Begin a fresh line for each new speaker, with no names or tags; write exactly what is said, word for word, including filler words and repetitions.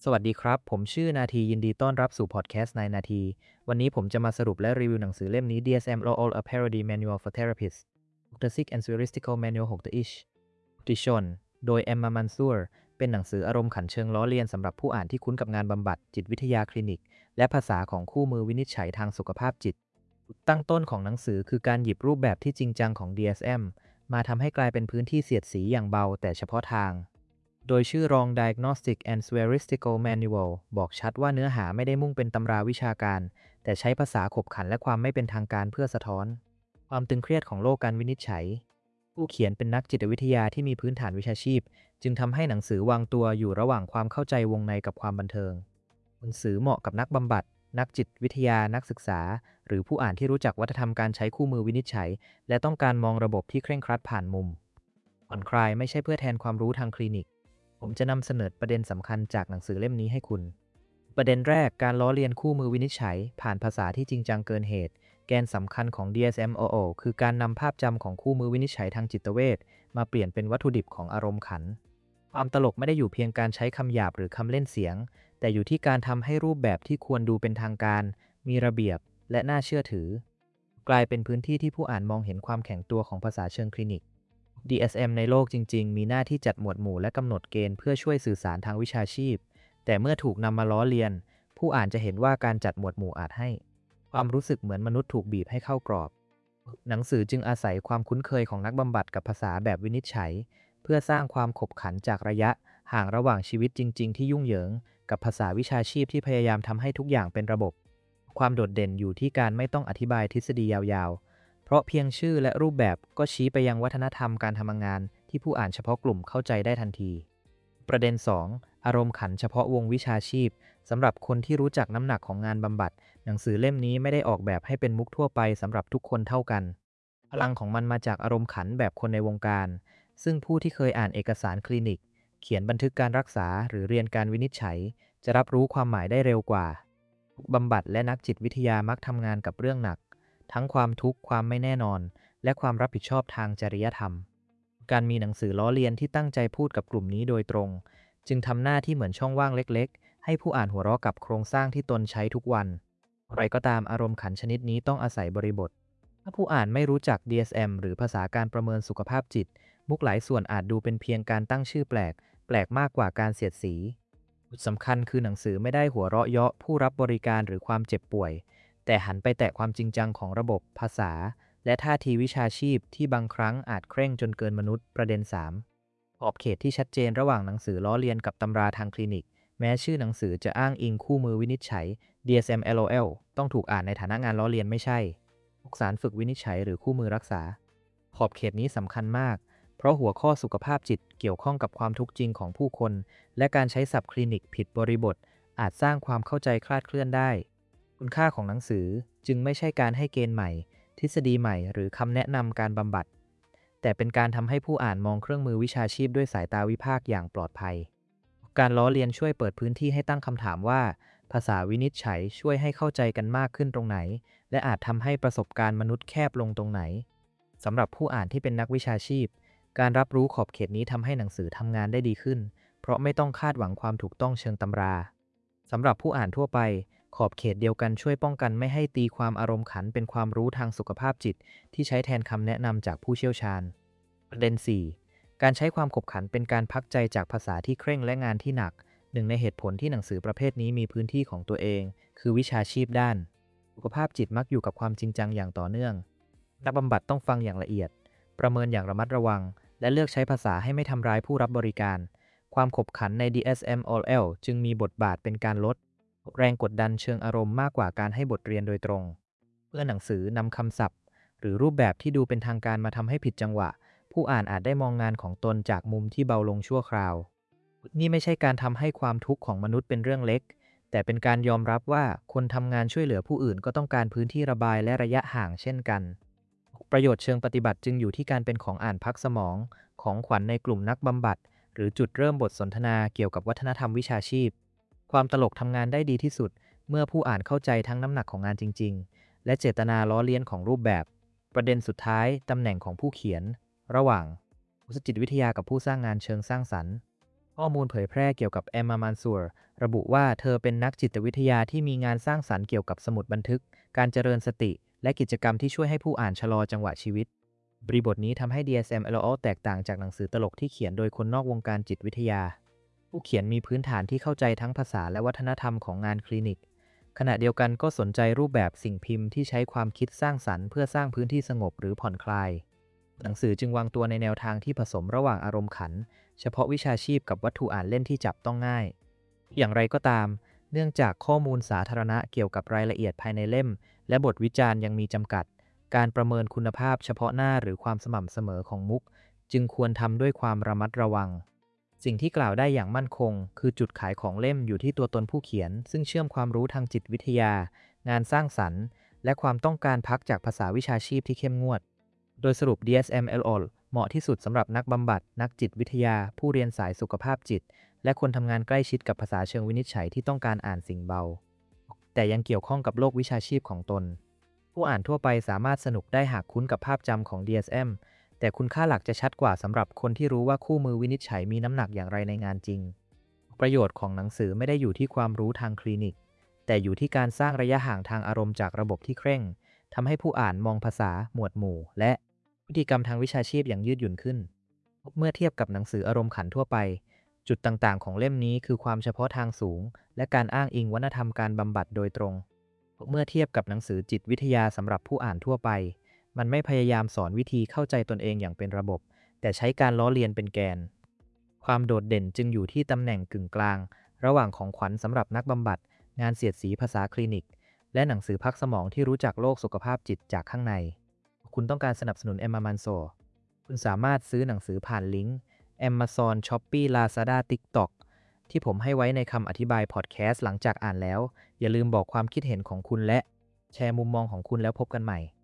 สวัสดีครับผมชื่อนาทียินดีต้อนรับสู่พอดแคสต์ในนาทีวันนี้ผมจะมาสรุปและรีวิวหนังสือเล่มนี้ ดี เอส เอ็ม All a Parody Manual for Therapists Toxic and Statistical Manual หก ish ดิชนโดย Emma Mansour เป็นหนังสืออารมณ์ขันเชิงล้อเลียนสำหรับผู้อ่านที่คุ้นกับงานบำบัดจิตวิทยาคลินิกและภาษาของคู่มือวินิจฉัยทางสุขภาพจิตตั้งต้นของหนังสือคือการหยิบรูปแบบที่จริงจังของ ดี เอส เอ็ม มาทำให้กลายเป็นพื้นที่เสียดสีอย่างเบาแต่เฉพาะทางโดยชื่อรอง Diagnostic and Statistical Manual บอกชัดว่าเนื้อหาไม่ได้มุ่งเป็นตำราวิชาการแต่ใช้ภาษาขบขันและความไม่เป็นทางการเพื่อสะท้อนความตึงเครียดของโลกการวินิจฉัยผู้เขียนเป็นนักจิตวิทยาที่มีพื้นฐานวิชาชีพจึงทำให้หนังสือวางตัวอยู่ระหว่างความเข้าใจวงในกับความบันเทิงหนังสือเหมาะกับนักบำบัดนักจิตวิทยานักศึกษาหรือผู้อ่านที่รู้จักวัฒนธรรมการใช้คู่มือวินิจฉัยและต้องการมองระบบที่เคร่งครัดผ่านมุมผ่อนคลายไม่ใช่เพื่อแทนความรู้ทางคลินิกผมจะนำเสนอประเด็นสำคัญจากหนังสือเล่มนี้ให้คุณประเด็นแรกการล้อเลียนคู่มือวินิจฉัยผ่านภาษาที่จริงจังเกินเหตุแกนสำคัญของ ดี เอส เอ็ม โอ โอ คือการนำภาพจำของคู่มือวินิจฉัยทางจิตเวชมาเปลี่ยนเป็นวัตถุดิบของอารมณ์ขันความตลกไม่ได้อยู่เพียงการใช้คำหยาบหรือคำเล่นเสียงแต่อยู่ที่การทำให้รูปแบบที่ควรดูเป็นทางการมีระเบียบและน่าเชื่อถือกลายเป็นพื้นที่ที่ผู้อ่านมองเห็นความแข็งตัวของภาษาเชิงคลินิก ดี เอส เอ็ม ในโลกจริงๆมีหน้าที่จัดหมวดหมู่และกำหนดเกณฑ์เพื่อช่วยสื่อสารทางวิชาชีพแต่เมื่อถูกนำมาล้อเลียนผู้อ่านจะเห็นว่าการจัดหมวดหมู่อาจให้ความรู้สึกเหมือนมนุษย์ถูกบีบให้เข้ากรอบหนังสือจึงอาศัยความคุ้นเคยของนักบำบัดกับภาษาแบบวินิจฉัยเพื่อสร้างความขบขันจากระยะห่างระหว่างชีวิตจริงๆที่ยุ่งเหยิงกับภาษาวิชาชีพที่พยายามทำให้ทุกอย่างเป็นระบบความโดดเด่นอยู่ที่การไม่ต้องอธิบายทฤษฎียาวๆเพราะเพียงชื่อและรูปแบบก็ชี้ไปยังวัฒนธรรมการทำงานที่ผู้อ่านเฉพาะกลุ่มเข้าใจได้ทันทีประเด็น สอง อารมณ์ขันเฉพาะวงวิชาชีพสำหรับคนที่รู้จักน้ำหนักของงานบำบัดหนังสือเล่มนี้ไม่ได้ออกแบบให้เป็นมุกทั่วไปสำหรับทุกคนเท่ากันพลังของมันมาจากอารมณ์ขันแบบคนในวงการซึ่งผู้ที่เคยอ่านเอกสารคลินิกเขียนบันทึกการรักษาหรือเรียนการวินิจฉัยจะรับรู้ความหมายได้เร็วกว่าบำบัดและนักจิตวิทยามักทำงานกับเรื่องหนักทั้งความทุกข์ความไม่แน่นอนและความรับผิดชอบทางจริยธรรมการมีหนังสือล้อเลียนที่ตั้งใจพูดกับกลุ่มนี้โดยตรงจึงทำหน้าที่เหมือนช่องว่างเล็กๆให้ผู้อ่านหัวเราะกับโครงสร้างที่ตนใช้ทุกวันอะไรก็ตามอารมณ์ขันชนิดนี้ต้องอาศัยบริบทถ้าผู้อ่านไม่รู้จัก ดี เอส เอ็ม หรือภาษาการประเมินสุขภาพจิตมุกหลายส่วนอาจดูเป็นเพียงการตั้งชื่อแปลกแปลกมากกว่าการเสียดสีจุดสำคัญคือหนังสือไม่ได้หัวเราะเยาะผู้รับบริการหรือความเจ็บป่วยแต่หันไปแตะความจริงจังของระบบภาษาและท่าทีวิชาชีพที่บางครั้งอาจเคร่งจนเกินมนุษย์ประเด็น สาม ขอบเขตที่ชัดเจนระหว่างหนังสือล้อเลียนกับตำราทางคลินิกแม้ชื่อหนังสือจะอ้างอิงคู่มือวินิจฉัย ดี เอส เอ็ม แอล โอ แอล ต้องถูกอ่านในฐานะงานล้อเลียนไม่ใช่สารฝึกวินิจฉัยหรือคู่มือรักษาขอบเขตนี้สำคัญมากเพราะหัวข้อสุขภาพจิตเกี่ยวข้องกับความทุกข์จริงของผู้คนและการใช้ศัพท์คลินิกผิดบริบทอาจสร้างความเข้าใจคลาดเคลื่อนได้คุณค่าของหนังสือจึงไม่ใช่การให้เกณฑ์ใหม่ทฤษฎีใหม่หรือคำแนะนำการบำบัดแต่เป็นการทำให้ผู้อ่านมองเครื่องมือวิชาชีพด้วยสายตาวิพากษ์อย่างปลอดภัยการล้อเลียนช่วยเปิดพื้นที่ให้ตั้งคำถามว่าภาษาวินิจฉัยช่วยให้เข้าใจกันมากขึ้นตรงไหนและอาจทำให้ประสบการณ์มนุษย์แคบลงตรงไหนสำหรับผู้อ่านที่เป็นนักวิชาชีพการรับรู้ขอบเขตนี้ทำให้หนังสือทำงานได้ดีขึ้นเพราะไม่ต้องคาดหวังความถูกต้องเชิงตำราสำหรับผู้อ่านทั่วไปขอบเขตเดียวกันช่วยป้องกันไม่ให้ตีความอารมณ์ขันเป็นความรู้ทางสุขภาพจิตที่ใช้แทนคำแนะนำจากผู้เชี่ยวชาญประเด็น สี่ การใช้ความขบขันเป็นการพักใจจากภาษาที่เคร่งและงานที่หนักหนึ่งในเหตุผลที่หนังสือประเภทนี้มีพื้นที่ของตัวเองคือวิชาชีพด้านสุขภาพจิตมักอยู่กับความจริงจังอย่างต่อเนื่องนักบำบัดต้องฟังอย่างละเอียดประเมินอย่างระมัดระวังและเลือกใช้ภาษาให้ไม่ทำร้ายผู้รับบริการความขบขันใน ดี เอส เอ็ม แอล โอ แอล จึงมีบทบาทเป็นการลดแรงกดดันเชิงอารมณ์มากกว่าการให้บทเรียนโดยตรงเพื่อหนังสือนำคำศัพท์หรือรูปแบบที่ดูเป็นทางการมาทำให้ผิดจังหวะผู้อ่านอาจได้มองงานของตนจากมุมที่เบาลงชั่วคราวนี่ไม่ใช่การทำให้ความทุกข์ของมนุษย์เป็นเรื่องเล็กแต่เป็นการยอมรับว่าคนทำงานช่วยเหลือผู้อื่นก็ต้องการพื้นที่ระบายและระยะห่างเช่นกันประโยชน์เชิงปฏิบัติจึงอยู่ที่การเป็นของอ่านพักสมองของขวัญในกลุ่มนักบำบัดหรือจุดเริ่มบทสนทนาเกี่ยวกับวัฒนธรรมวิชาชีพความตลกทำงานได้ดีที่สุดเมื่อผู้อ่านเข้าใจทั้งน้ำหนักของงานจริงๆและเจตนาล้อเลียนของรูปแบบประเด็นสุดท้ายตำแหน่งของผู้เขียนระหว่างจิตวิทยากับผู้สร้างงานเชิงสร้างสรรค์ข้อมูลเผยแพร่เกี่ยวกับแอมมามันซูร์ระบุว่าเธอเป็นนักจิตวิทยาที่มีงานสร้างสรรค์เกี่ยวกับสมุดบันทึกการเจริญสติและกิจกรรมที่ช่วยให้ผู้อ่านชะลอจังหวะชีวิตบริบทนี้ทำให้ ดี เอส เอ็ม แอล โอ แตกต่างจากหนังสือตลกที่เขียนโดยคนนอกวงการจิตวิทยาผู้เขียนมีพื้นฐานที่เข้าใจทั้งภาษาและวัฒนธรรมของงานคลินิกขณะเดียวกันก็สนใจรูปแบบสิ่งพิมพ์ที่ใช้ความคิดสร้างสรรค์เพื่อสร้างพื้นที่สงบหรือผ่อนคลายหนังสือจึงวางตัวในแนวทางที่ผสมระหว่างอารมณ์ขันเฉพาะวิชาชีพกับวัตถุอ่านเล่นที่จับต้องง่ายอย่างไรก็ตามเนื่องจากข้อมูลสาธารณะเกี่ยวกับรายละเอียดภายในเล่มและบทวิจารณ์ยังมีจำกัดการประเมินคุณภาพเฉพาะหน้าหรือความสม่ำเสมอของมุกจึงควรทำด้วยความระมัดระวังสิ่งที่กล่าวได้อย่างมั่นคงคือจุดขายของเล่มอยู่ที่ตัวตนผู้เขียนซึ่งเชื่อมความรู้ทางจิตวิทยางานสร้างสรรค์และความต้องการพักจากภาษาวิชาชีพที่เข้มงวดโดยสรุป ดี เอส เอ็ม แอล โอ เหมาะที่สุดสำหรับนักบำบัดนักจิตวิทยาผู้เรียนสายสุขภาพจิตและคนทำงานใกล้ชิดกับภาษาเชิงวินิจฉัยที่ต้องการอ่านสิ่งเบาแต่ยังเกี่ยวข้องกับโลกวิชาชีพของตนผู้อ่านทั่วไปสามารถสนุกได้หากคุ้นกับภาพจำของ ดี เอส เอ็ม แต่คุณค่าหลักจะชัดกว่าสำหรับคนที่รู้ว่าคู่มือวินิจฉัยมีน้ำหนักอย่างไรในงานจริงประโยชน์ของหนังสือไม่ได้อยู่ที่ความรู้ทางคลินิกแต่อยู่ที่การสร้างระยะห่างทางอารมณ์จากระบบที่เคร่งทำให้ผู้อ่านมองภาษาหมวดหมู่และพฤติกรรมทางวิชาชีพอย่างยืดหยุ่นขึ้นเมื่อเทียบกับหนังสืออารมณ์ขันทั่วไปจุดต่างๆของเล่มนี้คือความเฉพาะทางสูงและการอ้างอิงวัฒนธรรมการบำบัดโดยตรงเมื่อเทียบกับหนังสือจิตวิทยาสำหรับผู้อ่านทั่วไปมันไม่พยายามสอนวิธีเข้าใจตนเองอย่างเป็นระบบแต่ใช้การล้อเลียนเป็นแกนความโดดเด่นจึงอยู่ที่ตำแหน่งกึ่งกลางระหว่างของขวัญสำหรับนักบำบัดงานเสียดสีภาษาคลินิกและหนังสือพักสมองที่รู้จักโลกสุขภาพจิตจากข้างในคุณต้องการสนับสนุน Emma Manso คุณสามารถซื้อหนังสือผ่านลิงก์ Amazon Shopee Lazada TikTok ที่ผมให้ไว้ในคำอธิบายพอดแคสต์หลังจากอ่านแล้วอย่าลืมบอกความคิดเห็นของคุณและแชร์มุมมองของคุณแล้วพบกันใหม่